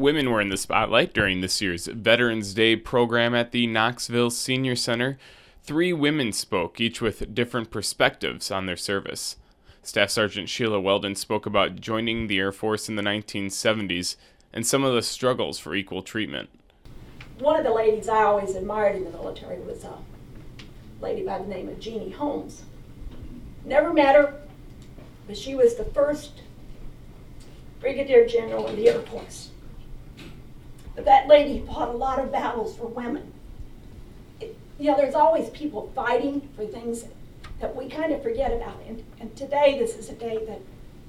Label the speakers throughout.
Speaker 1: Women were in the spotlight during this year's Veterans Day program at the Knoxville Senior Center. 3 women spoke, each with different perspectives on their service. Staff Sergeant Sheila Weldon spoke about joining the Air Force in the 1970s and some of the struggles for equal treatment.
Speaker 2: One of the ladies I always admired in the military was a lady by the name of Jeannie Holmes. Never met her, but she was the first Brigadier General of the Air Force. But that lady fought a lot of battles for women. There's always people fighting for things that we kind of forget about. And today, this is a day that,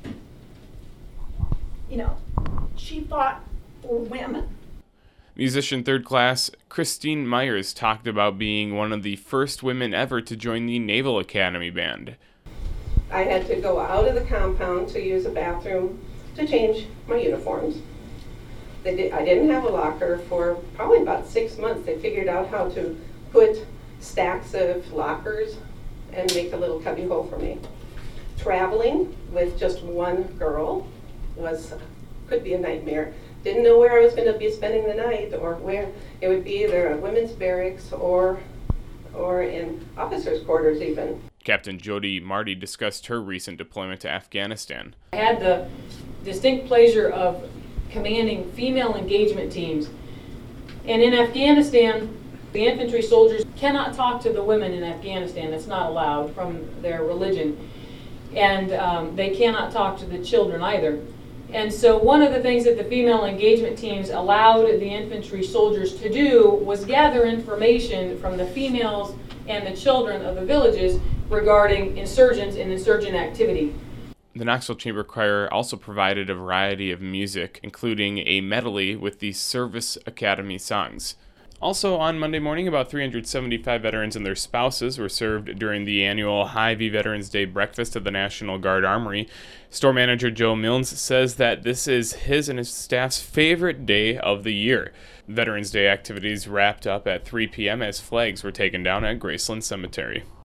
Speaker 2: she fought for women.
Speaker 1: Musician third class Christine Myers talked about being one of the first women ever to join the Naval Academy Band.
Speaker 3: I had to go out of the compound to use a bathroom to change my uniforms. I didn't have a locker for probably about 6 months. They figured out how to put stacks of lockers and make a little cubby hole for me. Traveling with just one girl could be a nightmare. Didn't know where I was going to be spending the night, or where it would be either a women's barracks or in officers' quarters even.
Speaker 1: Captain Jody Marty discussed her recent deployment to Afghanistan.
Speaker 4: I had the distinct pleasure of commanding female engagement teams. And in Afghanistan, the infantry soldiers cannot talk to the women in Afghanistan. That's not allowed from their religion. And they cannot talk to the children either. And so one of the things that the female engagement teams allowed the infantry soldiers to do was gather information from the females and the children of the villages regarding insurgents and insurgent activity.
Speaker 1: The Knoxville Chamber Choir also provided a variety of music, including a medley with the Service Academy songs. Also on Monday morning, about 375 veterans and their spouses were served during the annual Hy-Vee Veterans Day breakfast at the National Guard Armory. Store manager Joe Milnes says that this is his and his staff's favorite day of the year. Veterans Day activities wrapped up at 3 p.m. as flags were taken down at Graceland Cemetery.